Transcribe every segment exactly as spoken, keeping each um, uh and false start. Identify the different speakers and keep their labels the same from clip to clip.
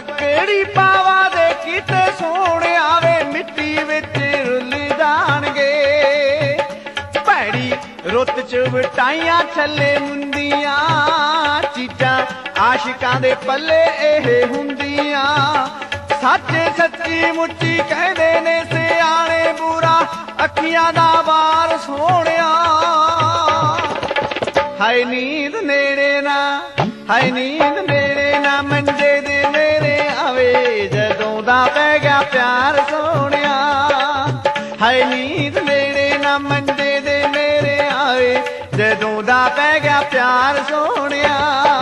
Speaker 1: ਲੱਕੜੀ ਪਾਵਾ ਦੇ ਕਿਤੇ ਸੋਹਣਿਆ ਵੇ ਮਿੱਟੀ ਵਿੱਚ ਰੁੱਲ ਜਾਣਗੇ। ਭੈੜੀ ਰੁੱਤ ਚ ਵਟਾਈਆਂ ਥੱਲੇ ਮੁੰਦੀਆਂ ਚੀਜ਼ਾਂ ਆਸ਼ਿਕਾਂ ਦੇ ਪੱਲੇ ਇਹ ਹੁੰਦੀਆਂ। ਸੱਚ ਸੱਚੀ ਮੁੱਚੀ ਕਹਿੰਦੇ ਨੇ ਸਿਆਣੇ ਬੁਰਾ ਅੱਖੀਆਂ ਦਾ ਵਾਰ ਸੋਹਣਿਆ। ਹਾਏ ਨੀਂਦ ਨੇੜੇ ਨਾ ਹਾਏ ਨੀਂਦ ਨੇੜੇ ਨਾ ਮੰਜੇ ਦੇ ਮੇਰੇ ਆਵੇ ਜਦੋਂ ਦਾ ਪੈ ਗਿਆ ਪਿਆਰ ਸੋਹਣਿਆ। ਹਾਏ ਨੀਂਦ ਨੇੜੇ ਨਾ ਮੰਜੇ ਦੇ ਮੇਰੇ ਆਵੇ ਜਦੋਂ ਦਾ ਪੈ ਗਿਆ ਪਿਆਰ ਸੋਹਣਿਆ।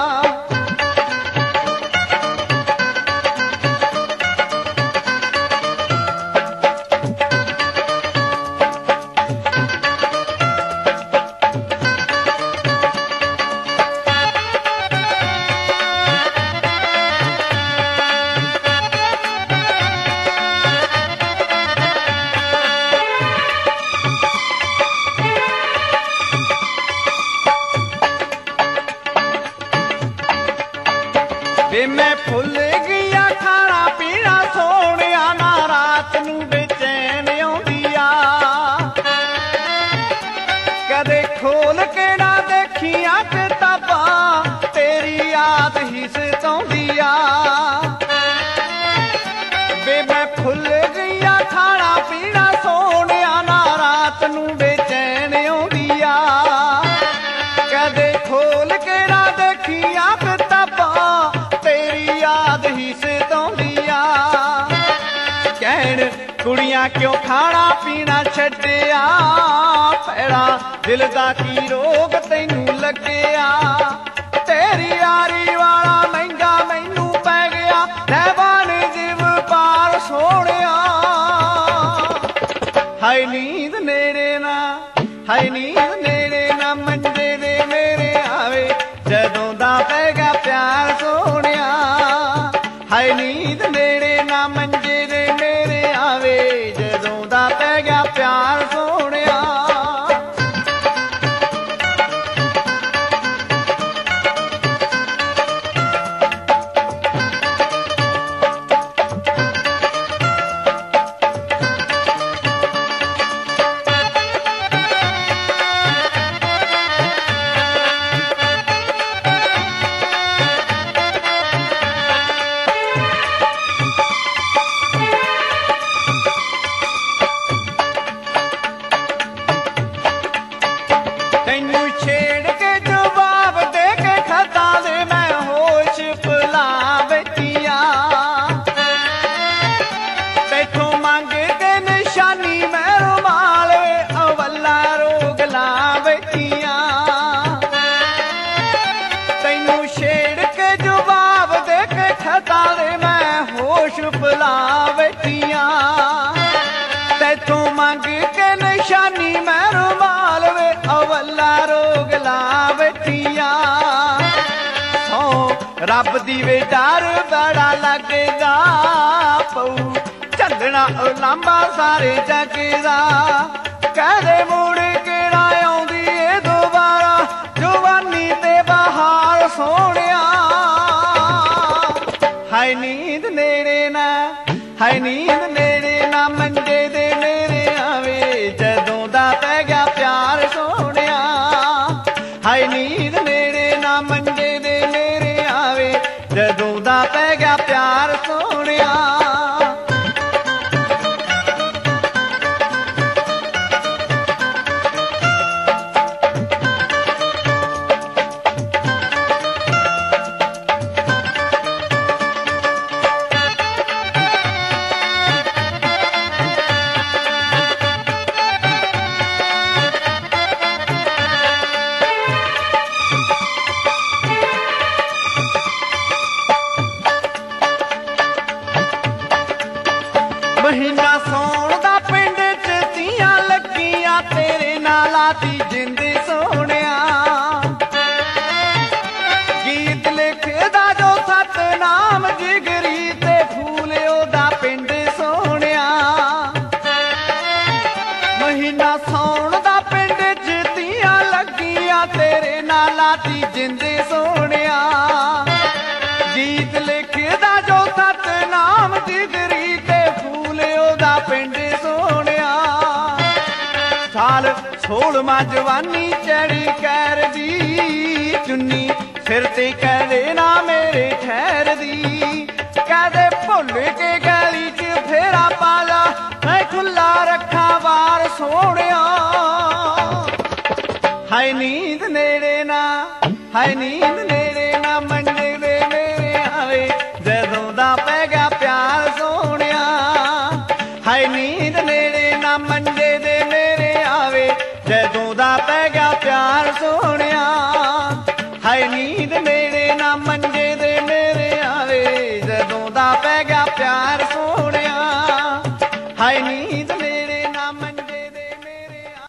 Speaker 1: ਵੇ ਮੈਂ ਭੁੱਲ ਗਿਆ ਖਾਣਾ ਪੀਣਾ ਸੋਹਣਿਆ ਨਾ ਰਾਤ ਨੂੰ ਬੇਚੈਨ ਆਉਂਦੀ ਆ। ਕਦੇ ਖੋਲ ਕੇ ਨਾ ਦੇਖੀਆਂ ਕਿਤਾਬਾਂ ਤੇਰੀ ਯਾਦ ਹੀ ਸਤਾਉਂਦੀ ਆ। ਵੇ ਮੈਂ ਭੁੱਲ ਗਿਆ ਖਾਣਾ ਪੀਣਾ ਸੋਹਣਿਆ ਨਾ ਰਾਤ ਨੂੰ ਬੇਚੈਨ ਆਉਂਦੀ ਆ। ਕਦੇ ਖੋਲ ਕੇ ਨਾ ਦੇਖੀਆਂ ਕਿਤਾਬਾਂ ਤੇਰੀ ਯਾਦ ਹੀ ਸਤਾਉਂਦੀ ਆ। ਕਹਿਣ ਕੁੜੀਆਂ ਕਿਉਂ ਖਾਣਾ ਪੀਣਾ ਛੱਡਿਆ ਭੈੜਾ ਦਿਲ ਦਾ ਕੀ ਰੋਗ ਤੈਨੂੰ ਲੱਗਿਆ। ਤੇਰੀ ਯਾਰੀ ਵਾਲਾ ਮਹਿੰਗਾ ਮੈਨੂੰ ਪੈ ਗਿਆ ਲੈ ਬਣ ਜਿਵ ਪਾਰ ਸੋਹਣਿਆ। ਹਾਏ ਨੀਂਦ ਨੇੜੇ ਨਾ ਹਾਏ ਨੀਂਦ ਨੇੜੇ ਨਾ ਮੰਜੇ ਦੇ ਮੇਰੇ ਆਵੇ ਜਦੋਂ ਦਾ ਪੈ ਗਿਆ ਪਿਆਰ ਸੋਹਣਿਆ। ਹਾਏ ਨੀਂਦ ਨੇੜੇ ਨਾ ਮੰਜੇ ਦੇ ਮੇਰੇ ਆਵੇ ਜਦੋਂ ਦਾ ਪੈ ਗਿਆ ਪਿਆਰ ਸੋਹਣਿਆ। ਤੈਨੂੰ ਛੇੜ ਕੇ ਜਵਾਬ ਦੇ ਕੇ ਖਤਾਂ ਦੇ ਮੈਂ ਹੋਸ਼ ਭੁਲਾ ਬੈਠੀਆਂ। ਤੈਥੋਂ ਮੰਗ ਕੇ ਨਿਸ਼ਾਨੀ ਮੈਂ ਰੁਮਾਲ ਵੇ ਅਵੱਲਾ ਰੋਗ ਲਾ ਬੈਠੀਆਂ। ਤੈਨੂੰ ਛੇੜ ਕੇ ਜਵਾਬ ਦੇ ਕੇ ਖਤਾਂ ਦੇ ਮੈਂ ਹੋਸ਼ ਭੁਲਾ ਬੈਠੀਆਂ। ਤੈਥੋਂ ਮੰਗ ਕੇ ਨਿਸ਼ਾਨੀ ਮੈਂ ਰੁਮਾਲ ਵੇ ਅਵੱਲਾ ਰੋਗ ਲਾ ਬੈਠੀਆਂ। ਸੌ ਰੱਬ ਦੀ ਵੇ ਡਰ ਬੜਾ ਲੱਗਦਾ ਪਊ ਝੱਲਣਾ ਉਲਾਂਭਾ ਸਾਰੇ ਜੱਗ ਦਾ। ਕਹਦੇ ਮੁੜ ਕਿਹੜਾ ਆਉਂਦੀ ਏ ਦੁਬਾਰਾ ਜਵਾਨੀ ਤੇ ਬਹਾਰ ਸੋਹਣਿਆ। ਹਾਏ ਨੀਂਦ ਨੇੜੇ ਨਾ ਹਾਏ ਨੀਂਦ ਨੇੜੇ ਨਾ ਮੰਜੇ ਦੇ ਮੇਰੇ ਆਵੇ ਜਦੋਂ ਦਾ ਪੈ ਗਿਆ ਪਿਆਰ ਸੋਹਣਿਆ। ਹਾਏ ਨੀਂਦ ਨੇੜੇ ਨਾ ਮੰਜੇ ਦੇ ਮੇਰੇ ਆਵੇ ਜਦੋਂ ਦਾ ਪੈ ਗਿਆ ਪਿਆਰ ਸੋਹਣਿਆ। ਮਹੀਨਾ ਸੌਣ ਦਾ ਪਿੰਡ ਚ ਤੀਆਂ ਲੱਗੀਆਂ ਤੇਰੇ ਨਾਲ ਆਤੀ ਜਿੰਦ ਸੋਹਣਿਆ। ਗੀਤ ਲਿਖਦਾ ਜੋ ਸਤਨਾਮ ਜਿਗਰੀ ਤੇ ਫੂਲ ਉਹਦਾ ਪਿੰਡ ਸੋਹਣਿਆ। ਮਹੀਨਾ ਸੌਣ ਦਾ ਪਿੰਡ ਚ ਤੀਆਂ ਲੱਗੀਆਂ ਤੇਰੇ ਨਾਲ ਆਤੀ ਜਿੰਦ ਸੋਹਣਿਆ। ਗੀਤ ਲਿਖਦਾ ਜੋ ਸਤ ਸੋਲਵਾਂ ਜਵਾਨੀ ਚੜੀ ਕਹਿਰ ਦੀ ਚੁੰਨੀ ਸਿਰ ਤੇ ਕਹਦੇ ਨਾ ਮੇਰੇ ਠਹਿਰ ਦੀ ਕਹਦੇ ਭੁੱਲ ਕੇ ਗਲੀ ਚ ਫੇਰਾ ਪਾ ਲਾ ਮੈਂ ਖੁੱਲਾ ਰੱਖਾਂ ਵਾਰ ਸੋਹਣਿਆ ਹਾਏ ਨੀਂਦ ਨੇੜੇ ਨਾ ਹਾਏ ਨੀਂਦ ਨੇੜੇ ਨਾ ਮੰਡੇ ਦੇ ਮੇਰੇ ਆਵੇ ਜਦੋਂ ਦਾ ਪੈ ਗਿਆ ਪਿਆਰ ਸੋਹਣਿਆ ਹਾਏ ਨੀਂਦ ਨੇੜੇ ਨਾ ਮੰਡੇ ਦੇ ਮੇਰੇ ਆਵੇ ਜਦੋਂ ਦਾ ਪੈ ਗਿਆ ਪਿਆਰ ਸੋਹਣਿਆ ਹਾਏ ਨੀਂਦ ਨੇ